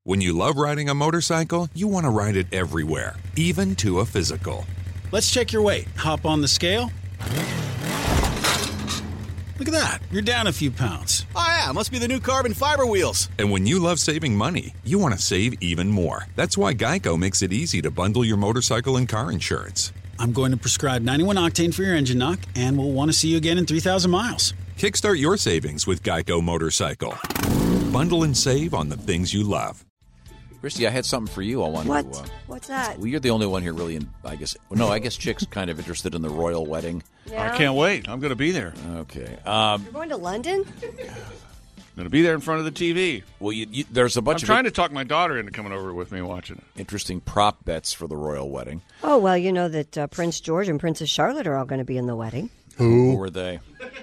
When you love riding a motorcycle, you want to ride it everywhere, even to a physical. Let's check your weight. Hop on the scale. Look at that. You're down a few pounds. Oh, yeah. Must be the new carbon fiber wheels. And when you love saving money, you want to save even more. That's why Geico makes it easy to bundle your motorcycle and car insurance. I'm going to prescribe 91 octane for your engine knock, and we'll want to see you again in 3,000 miles. Kickstart your savings with Geico Motorcycle. Bundle and save on the things you love. Christy, I had something for you. I wanted What? to. What's that? Well, you're the only one here really, I guess Chick's kind of interested in the royal wedding. Yeah. I can't wait. I'm going to be there. Okay. You're going to London? I'm going to be there in front of the TV. Well, there's a bunch I'm of trying to talk my daughter into coming over with me and watching it. interesting prop bets for the royal wedding. Oh, well, you know that Prince George and Princess Charlotte are all going to be in the wedding. Who were they?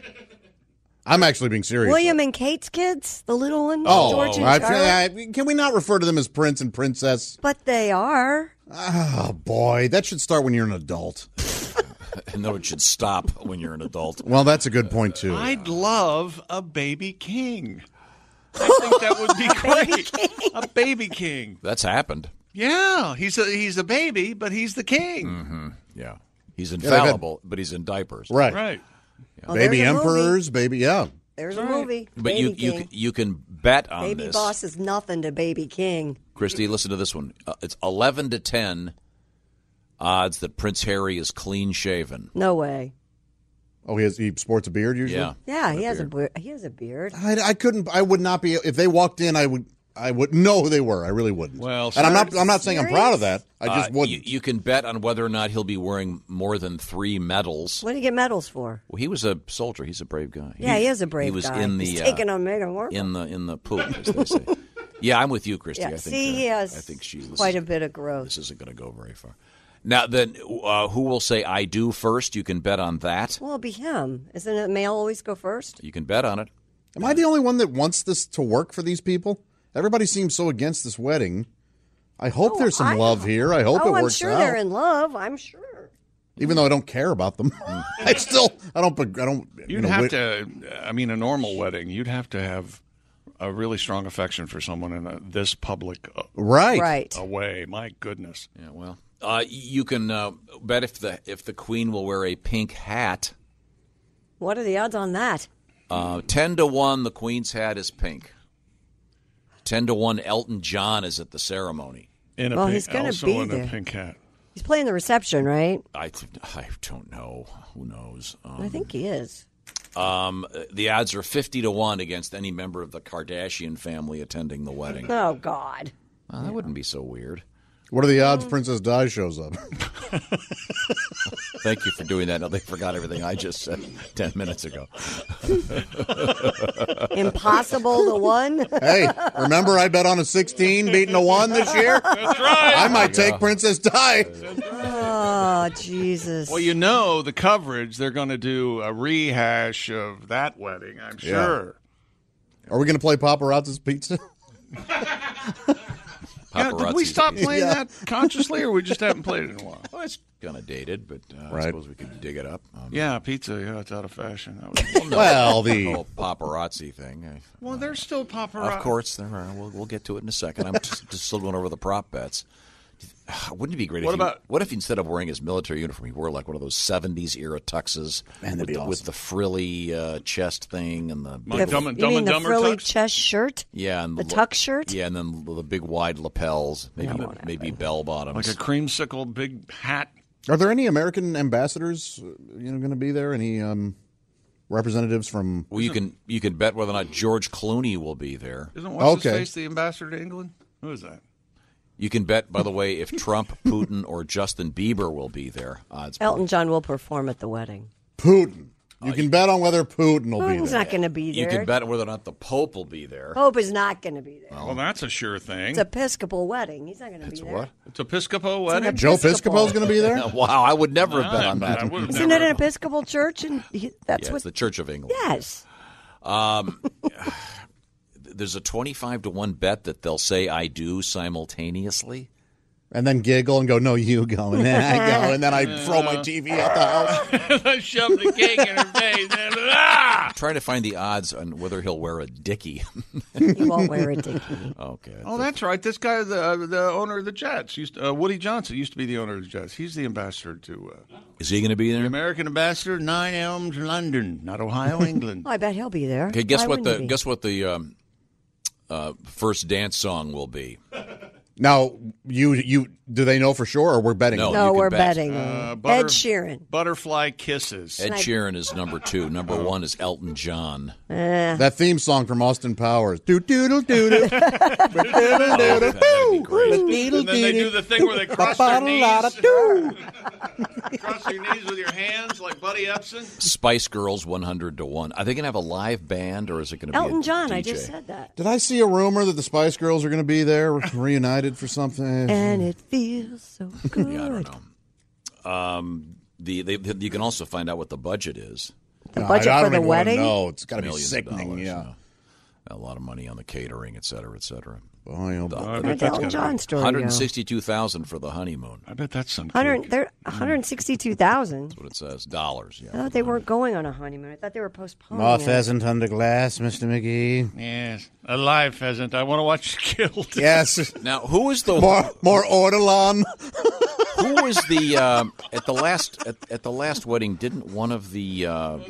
I'm actually being serious. William and Kate's kids, the little ones, Oh, George and Charlotte. can we not refer to them as prince and princess? But they are. Oh, boy. That should start when you're an adult. No, it should stop when you're an adult. Well, that's a good point, too. I'd love a baby king. I think that would be great. A baby king. That's happened. Yeah, he's a baby, but he's the king. Mm-hmm. Yeah. He's infallible, but he's in diapers. Right. Right. Oh, Baby there's a emperors, movie. baby, yeah. There's a movie. But Baby King. you can bet on Baby this. Boss is nothing to Baby King. Christy, listen to this one. It's 11 to 10 odds that Prince Harry is clean shaven. No way. Oh, he sports a beard usually? Yeah. Yeah, he has a beard. I would not be, if they walked in, I would know who they were. I really wouldn't. Well, and I'm not saying I'm proud of that. I just wouldn't. You can bet on whether or not he'll be wearing more than 3 medals. What do you get medals for? Well, he was a soldier. He's a brave guy. Yeah, he is a brave guy. He was in the He's taking on Meghan Markle. in the poop, as they say. Yeah, I'm with you, Christy. Yeah, I think, see, he has I think quite a bit of growth. This isn't going to go very far. Now, then, who will say I do first? You can bet on that. Well, it'll be him. Isn't it male always go first? You can bet on it. Am I the only one that wants this to work for these people? Everybody seems so against this wedding. I hope there's some love here. I hope it works I'm sure out. they're in love. I'm sure. Even though I don't care about them, I don't. You'd have to. I mean, a normal wedding, you'd have to have a really strong affection for someone in this public right way. My goodness. Yeah. Well, you can bet if the Queen will wear a pink hat. What are the odds on that? 10 to 1, the Queen's hat is pink. 10 to 1, Elton John is at the ceremony. He's going to be in there. a pink hat. He's playing the reception, right? I don't know. Who knows? I think he is. The odds are 50 to 1 against any member of the Kardashian family attending the wedding. Oh, God. Well, that wouldn't be so weird. What are the odds Princess Di shows up? Thank you for doing that. Now they forgot everything I just said 10 minutes ago. Impossible to 1. Hey, remember I bet on a 16 beating a 1 this year? That's right. I might take Princess Di. Oh, Jesus. Well, you know the coverage. They're going to do a rehash of that wedding, I'm sure. Are we going to play Paparazzi's Pizza? Yeah, did we stop playing that consciously, or we just haven't played it in a while? Well, it's kind of dated, but I Right. suppose we could dig it up. Yeah, pizza. Yeah, it's out of fashion. That was, Well, The the whole paparazzi thing. well, there's still paparazzi. Of course, there are. We'll get to it in a second. I'm just still going over the prop bets. Wouldn't it be great? What if instead of wearing his military uniform, he wore like one of those '70s era tuxes with the frilly chest thing and the Dumb and you mean the Dumber frilly tux? chest shirt? yeah, and The tuck shirt? Yeah, and then the big wide lapels, maybe bell bottoms. Like a creamsicle big hat. Are there any American ambassadors going to be there? Any representatives from? Well, you can bet whether or not George Clooney will be there. Isn't what's his face the ambassador to England? Who is that? You can bet, by the way, if Trump, Putin, or Justin Bieber will be there. Odds. Elton John will perform at the wedding. Putin. You can bet on whether Putin will be Putin's there. not going to be there. You can bet whether or not the Pope will be there. Pope is not going to be there. Well, that's a sure thing. It's Episcopal wedding. He's not going to be It's there. what? It's Episcopal wedding. Joe Piscopo's going to be there? Wow, I would never have bet on that. Isn't it an Episcopal church? And that's Yeah, what it's the Church of England. Yes. There's a 25 to 1 bet that they'll say I do simultaneously. And then giggle and go, no, you go. And then I go. And then I throw my TV out the house. I shoved the cake in her face. Trying to find the odds on whether he'll wear a dickie. He won't wear a dickie. Okay. Oh, that's right. This guy, the owner of the Jets, Woody Johnson, used to be the owner of the Jets. He's the ambassador to. Is he going to be there? The American ambassador, 9 Elms, London, not Ohio, England. I bet he'll be there. Okay, guess what the first dance song will be? Now, you do they know for sure, or we're betting? No, we're betting. Ed Sheeran. Butterfly Kisses. Ed Sheeran is number 2. Number 1 is Elton John. That theme song from Austin Powers. Do doodle doodle. And then they do the thing where they cross their knees. Cross your knees with your hands like Buddy Epson. Spice Girls 100-1. Are they going to have a live band, or is it going to be Elton John? DJ? I just said that. Did I see a rumor that the Spice Girls are going to be there, reunited for something? And it feels so good. Yeah, I don't know. You can also find out what the budget is. The budget for the wedding? No, it's got to be Millions of sickening. dollars, Yeah, a lot of money on the catering, et cetera, et cetera. boy, Where'd the Elton John story go? $162,000 for the honeymoon. I bet that's some cake. 162,000. That's what it says. Dollars. Yeah. I thought they weren't going on a honeymoon. I thought they were postponing More it. pheasant under glass, Mr. McGee. Yes, a live pheasant. I want to watch you killed. Yes. Now, who is the More ortolan. Who was the at the last wedding? Didn't one of the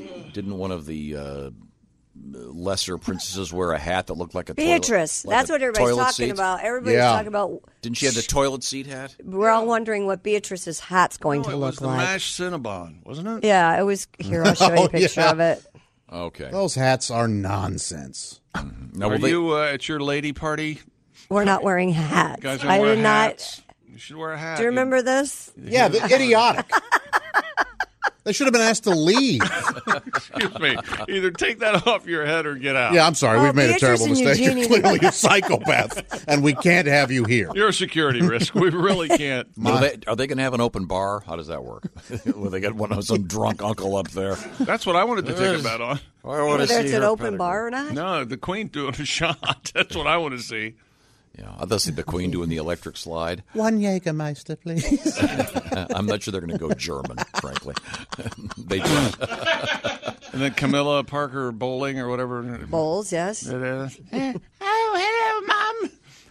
lesser princesses wear a hat that looked like a Beatrice. Toilet, like that's what everybody's talking seat? about. Everybody's talking about. Didn't she have the toilet seat hat? We're all wondering what Beatrice's hat's going to It was look the like. mashed Cinnabon, wasn't it? Yeah, it was. Here, I'll show you a picture of it. Okay. Those hats are nonsense. Now, are you at your lady party? We're not wearing hats. You guys I wear did hats. You should wear a hat. Do you remember this? Yeah, the idiotic. They should have been asked to leave. Excuse me. Either take that off your head or get out. Yeah, I'm sorry. We've made a Beatrice terrible and mistake. Eugenie- You're clearly a psychopath, and we can't have you here. You're a security risk. We really can't. Are they going to have an open bar? How does that work? Will they get some drunk uncle up there? That's what I wanted to take a bet on. Whether it's an open bar or not? No, the Queen doing a shot. That's what I want to see. Yeah, I'd see the Queen doing the electric slide. One Jägermeister, please. I'm not sure they're going to go German, frankly. They do. And then Camilla Parker Bowling or whatever. Bowles, yes. It is. Oh, hello,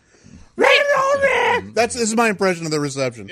Mom. This is my impression of the reception. Yeah.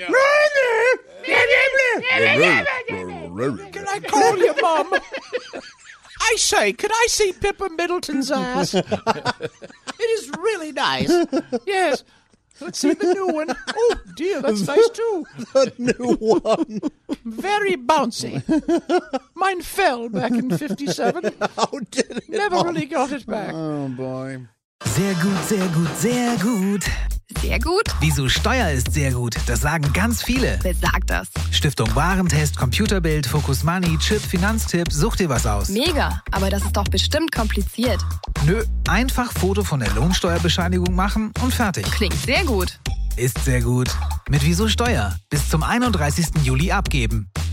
Can I call you Mom? I say, could I see Pippa Middleton's ass? It is really nice. Yes. Let's see the new one. Oh, dear, that's nice, too. The new one. Very bouncy. Mine fell back in 57. How did it? Never really got it back. Oh, boy. Sehr gut, sehr gut, sehr gut. Sehr gut? Wieso Steuer ist sehr gut, das sagen ganz viele. Wer sagt das? Stiftung Warentest, Computerbild, Focus Money, Chip, Finanztipp, such dir was aus. Mega, aber das ist doch bestimmt kompliziert. Nö, einfach Foto von der Lohnsteuerbescheinigung machen und fertig. Klingt sehr gut. Ist sehr gut. Mit Wieso Steuer. Bis zum 31. Juli abgeben.